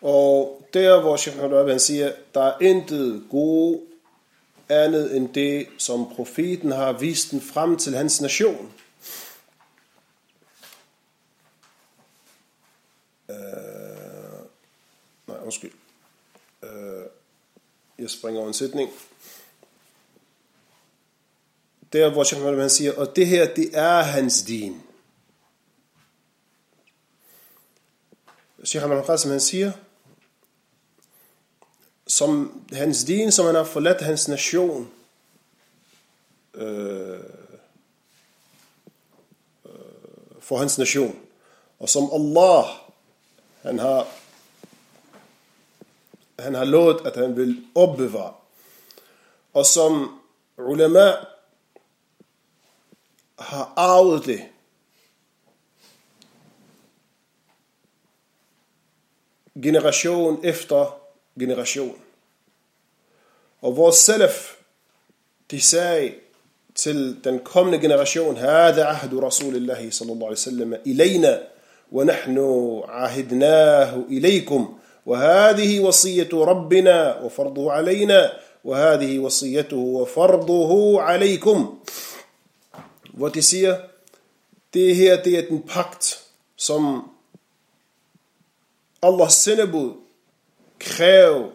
[SPEAKER 1] Og der, hvor Sheikh Muhammad han siger, der er intet gode andet end det, som profeten har vist den frem til hans nation. Jeg springer over en sætning. Der, hvor Sheikh Muhammad han siger, og det her, det er hans din. Sheikh Muhammad han siger, som hans din, som han har forladt hans nation, for hans nation, og som Allah, han har lovet, at han vil opbevare, og som ulama har arvet det, generation efter generation. Og vores salaf, de sagde til den kommende generation, هذا عهد رسول الله صلى الله عليه وسلم إلينا ونحن عهدناه إليكم وهذه وصية ربنا وفرضه علينا وهذه وصيته وفرضه عليكم. Hvor de siger, det her, det er den pagt, som Allahs sendebud kræv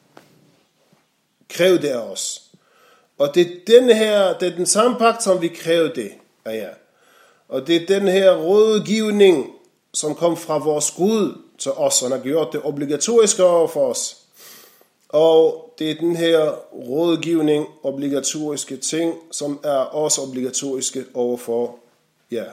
[SPEAKER 1] det af os. Og det er den samme pagt, som vi kræver det af jer. Og det er den her rådgivning, som kom fra vores Gud til os, og han har gjort det obligatorisk over for os. Og det er den her rådgivning, obligatoriske ting, som er også obligatoriske over for jer.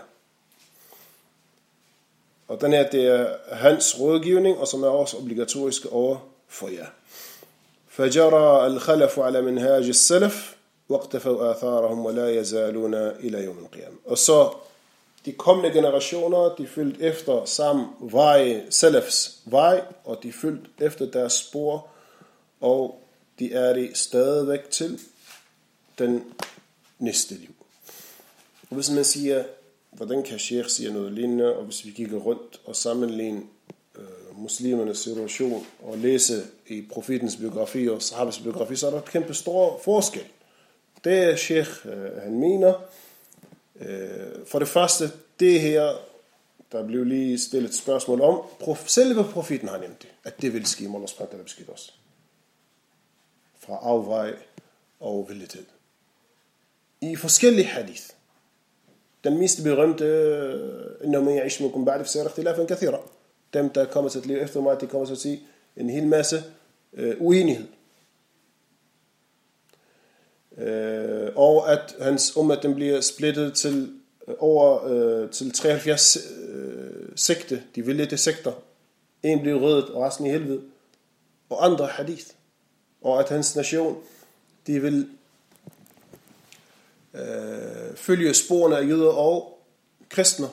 [SPEAKER 1] Og den her, det er hans rådgivning, og som er også obligatoriske over for jer. فجرى الخلف على منهاج السلف واقتفوا آثارهم ولا يزالون إلى يوم القيامة. Og så de kommende generationer, de fulgte efter samme vej, salafs vej, og de fulgte efter deres spor, og de er det stadigvæk til den næste liv. Og hvis man siger, hvordan kan Sheikh sige noget lignende, og hvis vi kigger rundt og sammenligner muslimernes situation og læse i profetens biografi og sahabas biografi, så er der et kæmpe stor forskel. Det Sheikh han mener, for det første, det her, der blev lige stillet et spørgsmål om, selve profeten har nævnt det, at det vil ske, Mål og Sprændt, der beskytte os fra afvej og vildhed. I forskellige hadith. Den mest berømte, innahum ya'ish minkum ba'di fasayara ikhtilafan kathira. Dem, der kommer til at leve efter mig, de kommer til at sige en hel masse uenighed. Og at hans ummat, den bliver splittet til til 73 sekte, de vildledte sekter. En bliver rødet, og resten i helvede. Og andre hadith. Og at hans nation, de vil følge sporene af jøder og kristne.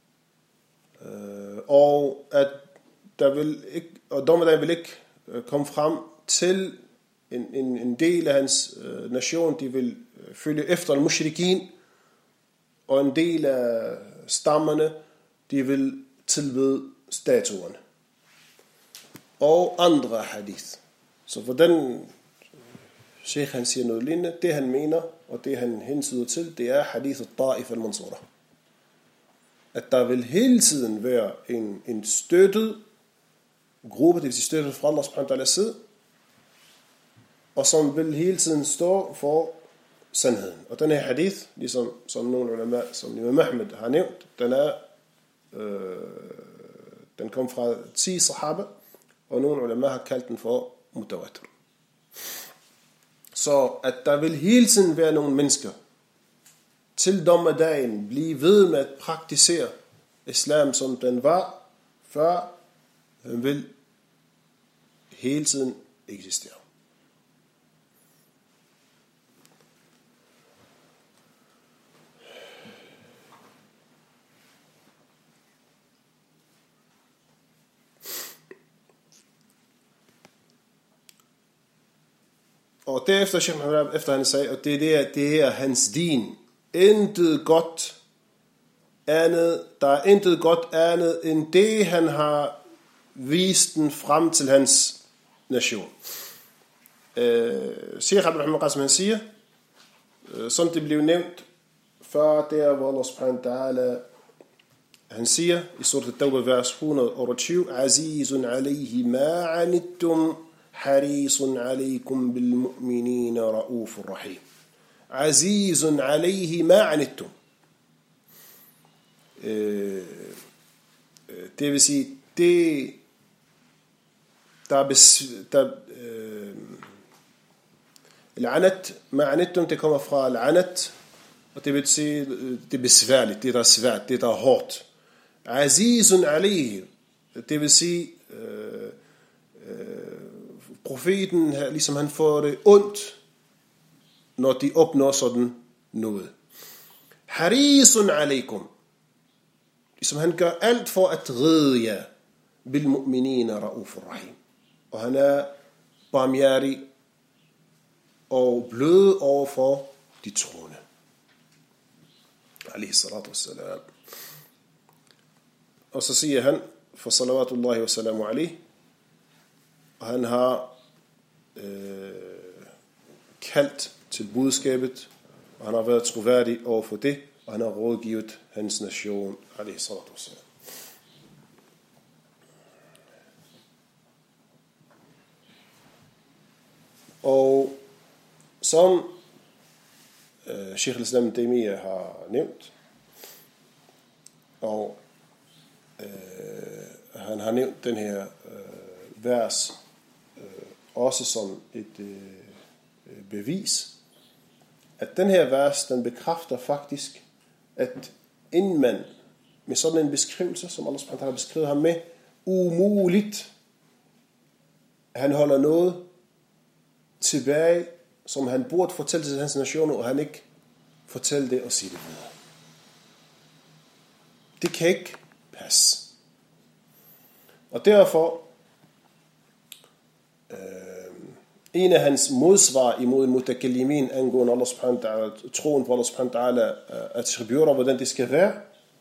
[SPEAKER 1] Og at der vil ikke, og dommedag vil ikke komme frem til en del af hans nation, de vil følge efter al-mushrikin, og en del af stammerne, de vil tilbede statuerne. Og andre hadith. Så for den Sheikh han siger noget lignende, det han mener, og det han hensyder til, det er hadith al-Ta'if al-Mansura. At der vil hele tiden være en støttet gruppe, det vil sige støttet fra Allah subhanahu wa ta'ala side, og som vil hele tiden stå for sandheden. Og den her hadith, ligesom som nogle ulama, som Imam Ahmed har nævnt, den kom fra 10 sahaba, og nogle ulama har kaldt den for mutawatir. Så at der vil hele tiden være nogle mennesker, til dommedagen blive ved med at praktisere islam, som den var før, den vil hele tiden eksistere. Og derefter, Sheikh Muhammad, efter han sagde, og det er hans din, intet godt andet, der er intet godt andet end det, han har vise den frem til hans nation. Sheikh Abdurrahman Qasim han siger, som det blev nævnt før der, hvor Allah subhanahu wa ta'ala han siger i surat at-Tawbah vers 120, Azizun alayhi ma anittum harisun alaykum bil mu'minina raufur rahim. Azizun alayhi ma anittum. Det vil sige, det al-anat, ma anittum, det kommer fra al-anat, og det vil sige, det er besværligt, det der er svært, det der er hårdt. Azizun alayhi, det vil sige, profeten her, ligesom han får det ondt, når de opnår sådan noget. Harisun alaykum, ligesom han gør alt for at redde jer, bil mu'minina raufur rahim. Og han er barmhjertig og blød overfor de troende. Alayhi salatu wassalam. Og så siger han, for salawatullahi wa salamu alayhi, og han har kaldt til budskabet, og han har været troværdig overfor det, og han har rådgivet hans nation, alayhi salatu wassalam. Og som Sheikh al-Islam Taymiyyah har nævnt, og han har nævnt den her vers også som et bevis, at den her vers, den bekræfter faktisk, at inden man med sådan en beskrivelse, som Allah subhanahu wa ta'ala har beskrevet ham med, umuligt, han holder noget tilbage, som han burde fortælle til hans nation, og han ikke fortæller det og siger det videre. Det kan ikke passe. Og derfor en af hans modsvar imod mutakallimin angående Allah subhanahu wa ta'ala, troen på Allah subhanahu wa ta'ala attributter, hvordan det skal være,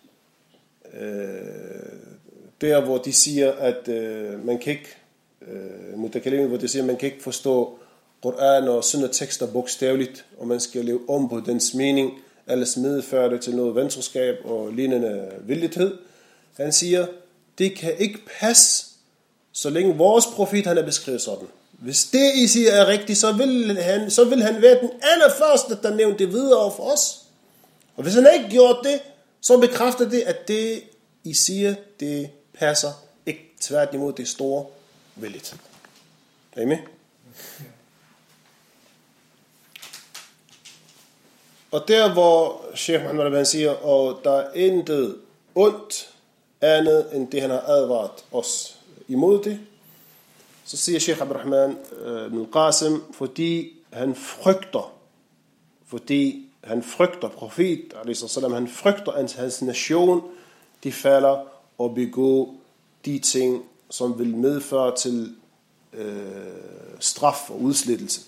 [SPEAKER 1] der hvor de siger, at man kan ikke mutakallimin, hvor de siger, at man kan ikke forstå Koran og sunna tekster bogstaveligt, og man skal leve om på dens mening, ellers medfører det til noget ventroskab og lignende vildhed. Han siger, det kan ikke passe, så længe vores profet han er beskrevet sådan. Hvis det I siger er rigtigt, så vil han være den allerførste, der nævnte det videre for os. Og hvis han ikke gjort det, så bekræfter det, at det I siger, det passer ikke, tværtimod det store vældigt. Er I med? Og der hvor Sheikh Muhammad al-Ban siger, og der er intet ondt andet end det han har advaret os imod det, så siger Sheikh Abdurrahman al-Qasim, fordi han frygter profet, han frygter at hans nation, de falder og begår de ting, som vil medføre til straf og udslettelse.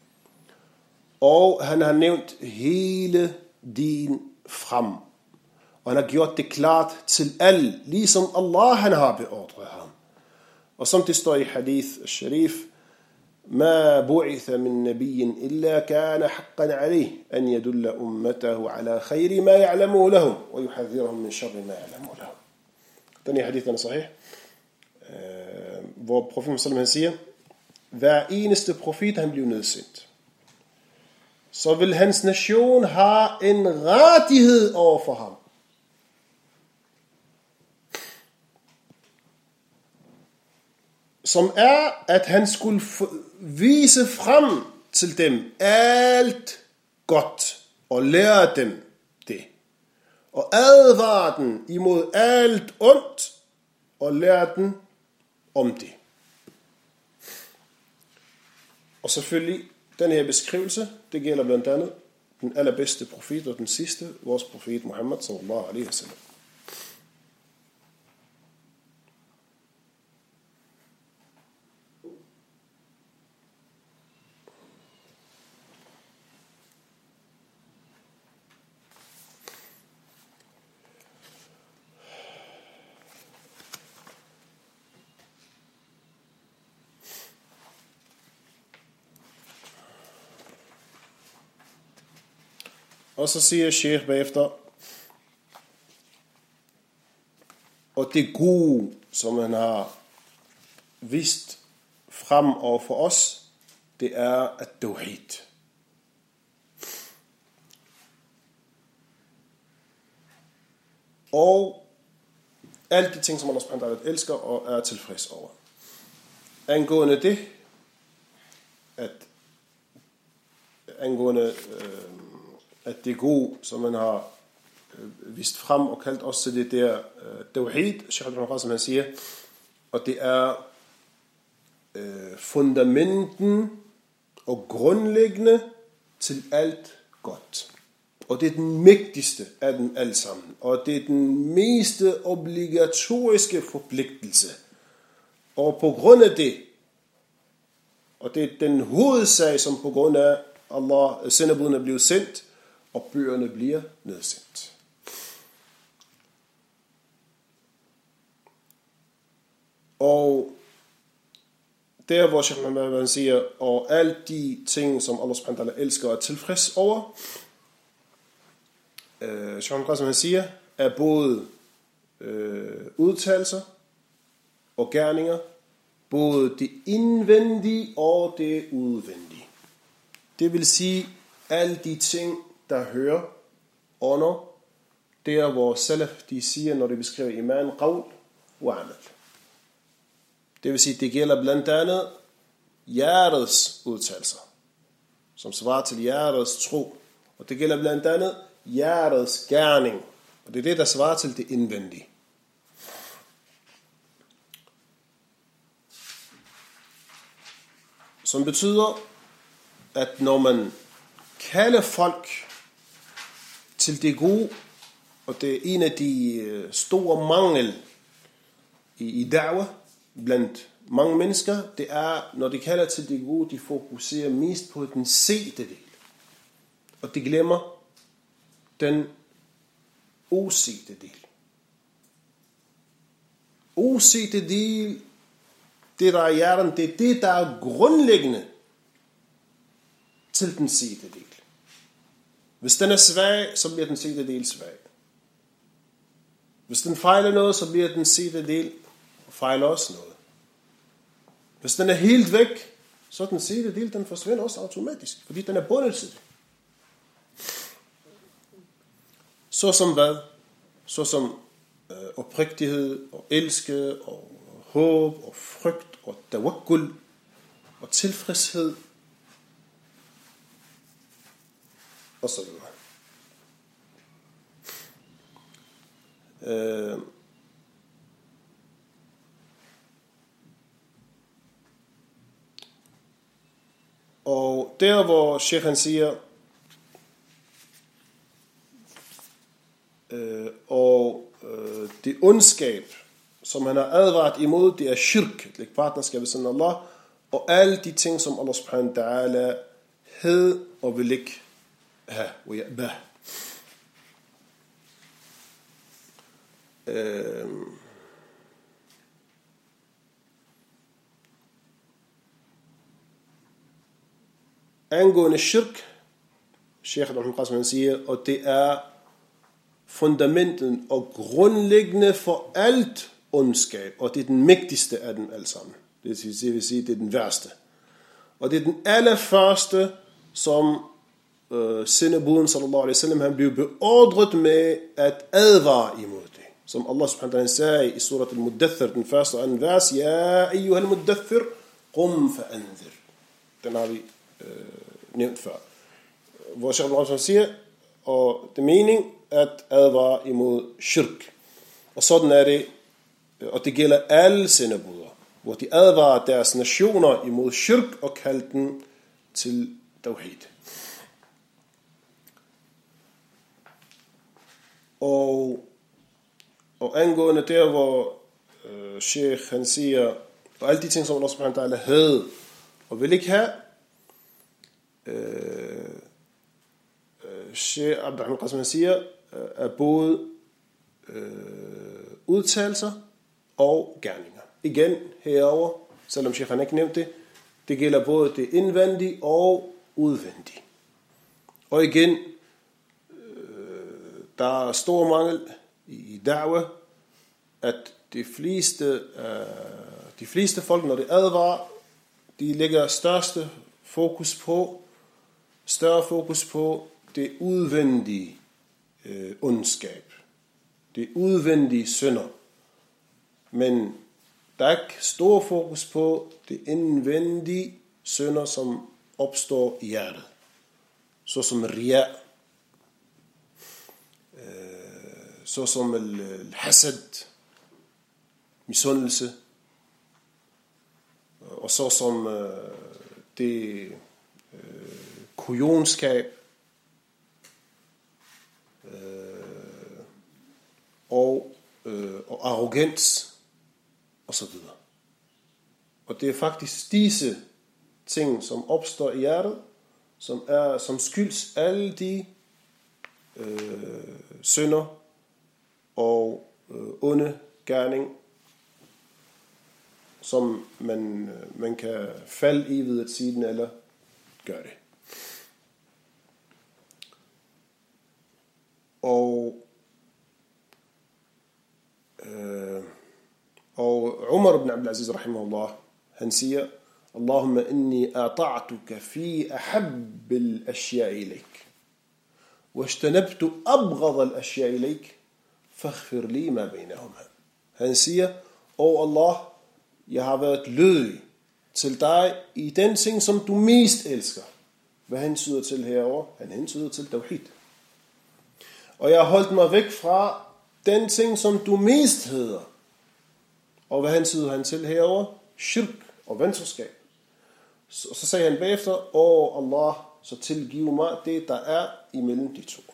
[SPEAKER 1] Og han har nævnt hele din frem. Og han har gjort det klart til alle, ligesom Allah han har beordret ham. Og som det står i hadith al-sharif, ما بعث من نبي إلا كان حقا عليه أن يدل أمته على خير ما يعلمه لهم ويحذرهم من شر ما يعلمه لهم. Den her hadith er sahih, hvor profeten sallallahu siger, hver eneste profet han blev nedsendt, så vil hans nation have en rettighed over for ham. Som er, at han skulle vise frem til dem alt godt og lære dem det. Og advare dem imod alt ondt og lære dem om det. Og selvfølgelig, den her beskrivelse, det gælder blandt andet den allerbedste profet og den sidste, vores profet Muhammad sallallahu alaihi wasallam. Og så siger Sheikh bagefter, og det gode, som han har vist frem over for os, det er at tawhid. Og alle de ting, som Allah subhanahu wa ta'ala elsker og er tilfreds over. Angående det, at det gode, som man har vist frem og kaldt også til det der tawhid, Sheikh al-Qasim, som han siger, og det er fundamenten og grundlæggende til alt godt. Og det er den mægtigste af dem alle sammen. Og det er den meste obligatoriske forpligtelse. Og på grund af det, og det er den hovedsag, som på grund af Allah, sendebudene bliver sendt, og bøgerne bliver nedsendt. Og der hvor Sheikh Muhammad siger, og alle de ting, som Allah subhanahu wa ta'ala elsker og er tilfreds over, Sheikh Muhammad, som han siger, er både udtalelser og gerninger, både det indvendige og det udvendige. Det vil sige, alle de ting, der hører under, der hvor salaf de siger, når de beskriver iman, qawl og amal. Det vil sige, det gælder blandt andet hjertets udtalelser, som svarer til hjertets tro. Og det gælder blandt andet hjertets gerning. Og det er det, der svarer til det indvendige. Som betyder, at når man kalder folk til det gode, og det er en af de store mangel i da'wah blandt mange mennesker, det er, når de kalder til det gode, de fokuserer mest på den sete del. Og de glemmer den osete del. Osete del, det der er hjerten, det er det, der er grundlæggende til den sete del. Hvis den er svag, så bliver den sete del svag. Hvis den fejler noget, så bliver den sete del fejler også noget. Hvis den er helt væk, så den sete del, den forsvinder også automatisk, fordi den er bundet til det. Så som hvad? Så som oprigtighed og elske og håb og frygt og tawakkul og tilfredshed og så videre. Og der hvor Sheikh siger, det ondskab, som han har advaret imod, det er shirk, et lægge partnerskab med Allah, og alle de ting, som Allah subhanahu wa ta'ala hed og vil ikke have, og ya'bah. Angående shirk, Sheikh al-Qasim siger, og det er fundamenten og grundlæggende for alt ondskab, og det er den mægtigste af dem alle sammen. Det vil sige, det er den værste. Og det er den allerførste, som sendebuden sallallahu alaihi wasallam, han blev beordret med at advare imod det. Som Allah subhanahu wa ta'ala sagde i surat al-Muddathir, den første og anden vers, Ja ayyuhal muddathir, qum fa'anzir. Den har vi nævnt før. Hvor Sheikh al-Qasim siger, og det mening at advare imod shirk. Og sådan er det, og det gælder alle sendebuder, hvor de advarer deres nationer imod shirk og kalder den til tawhid. Og angående der, hvor Sheikh han siger, og alle de ting, som Allah subhanahu wa ta'ala havde og vil ikke have, Sheikh Abdul Qasim siger, er både udtalelser og gerninger. Igen herover, selvom Sheikh han ikke nævnte det, det gælder både det indvendige og udvendige. Og igen, der er stor mangel i da'wah, at de fleste folk, når de advarer, de lægger større fokus på det udvendige ondskab, det udvendige synder. Men der er ikke stor fokus på det indvendige synder, som opstår i hjertet. Såsom riya, såsom al-hasad, misundelse, og såsom det kujonskab, og arrogens, og så videre. Og det er faktisk disse ting, som opstår i hjertet, som skyldes alle de synder og onde gerning, som man kan falde i ved at sige den eller gøre det. Og Umar ibn Abdul Aziz rahimahullah, han siger: Allahumma inni ata'tuka fi ahabb al-ashya'i ilayk wa ijtanabtu abghad al-ashya'i ilayk faghfir li ma bainahuma. Han siger: Allah, jeg har været lydig til dig i den ting, som du mest elsker. Hvad hensyder til herover? Han hensyder til tawhid. Og jeg har holdt mig væk fra den ting, som du mest hader. Og hvad hensyder han til herover? Shirk og venskab. Så sagde han bagefter: Allah, så tilgiv mig det, der er imellem de to.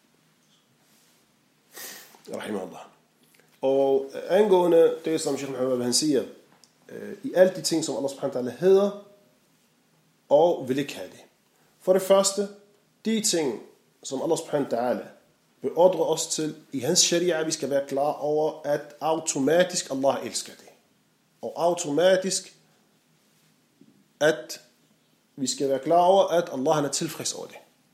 [SPEAKER 1] Rahimahullah. Og angående det, som Sheikh Muhammad han siger, i alle de ting, som Allah subhanahu wa ta'ala hedder, og vil ikke have det. For det første, de ting, som Allah subhanahu wa ta'ala beordrer os til i hans sharia, vi skal være klar over, at automatisk Allah elsker det. Og automatisk, at vi skal være klar over, at Allah han er tilfreds over det.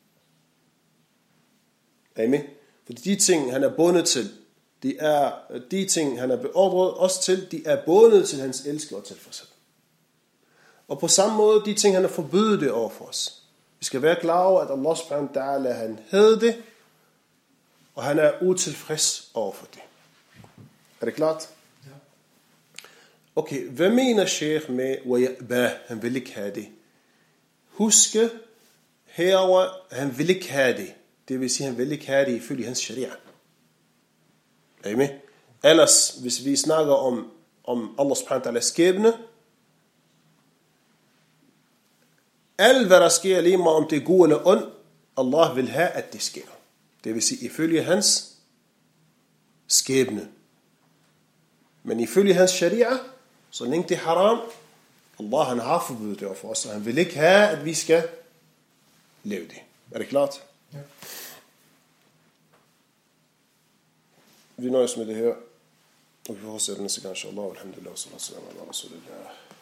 [SPEAKER 1] Amen. Fordi de ting, han er bundet til, de ting, han er beordret os til, de er bundet til hans elsker og tilfredshed. Og på samme måde, de ting, han er forbydet det over for os. Vi skal være klar over, at Allah subhanahu wa ta'ala, han havde det, og han er utilfreds over for det. Er det klart? Ja. Okay, hvad mener Sheikh med wayabah? Han vil ikke have det. Huske, herover, han vil ikke have det. Det vil sige, han vil ikke have det ifølge hans sharia. Er I med? Ellers, hvis vi snakker om Allah subhanahu wa ta'ala skæbne, alt hvad der sker lige meget, om det er god eller ond, Allah vil have, at det sker. Det vil sige, ifølge hans skæbne. Men ifølge hans sharia, så længe det er haram, Allah han har forbudt det for os, og han vil ikke have, at vi skal leve det. Er det klart? Ja. Vi nøjes med det her, og vi fortsætter næste gang, inshallah, alhamdulillah, sallallahu alaihi wa sallam, ala rasulillah.